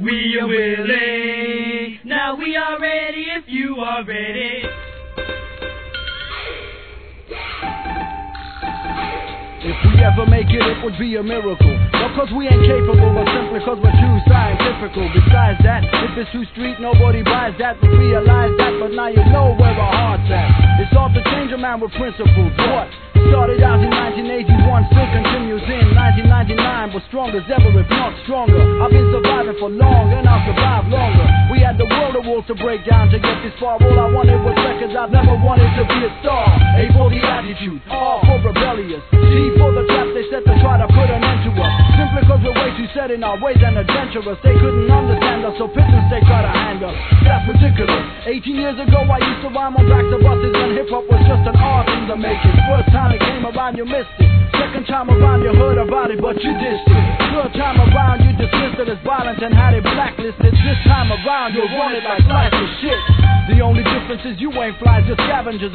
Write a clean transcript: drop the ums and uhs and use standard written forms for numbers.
We are willing. Now we are ready if you are ready. If we ever make it, it would be a miracle. Not cause we ain't capable, but simply cause we're too scientifical. Besides that, if it's too street, nobody buys that. But realize that, but now you know where our heart's at. It's hard to change a man with principles. What started out in 1981 still continues in 1999, but strong as ever, if not stronger. I've been surviving for long, and I'll survive longer. We had the world of walls to break down to get this far. All I wanted was records, I've never wanted to be a star. A for the attitude, R for rebellious, G for the traps they set to try to put an end to us. Simply cause we're way too set in our ways and adventurous. They couldn't understand us, so pictures they try to hang us. That's ridiculous. 18 years ago I used to rhyme on backs of buses when hip-hop was just an art in the making. First time it came around you missed it. Second time around you heard about it but you dissed it. Third time around you dismissed it as violence and had it blacklisted. This time around you'll want it like life is shit. The only difference is you ain't flies, just scavengers.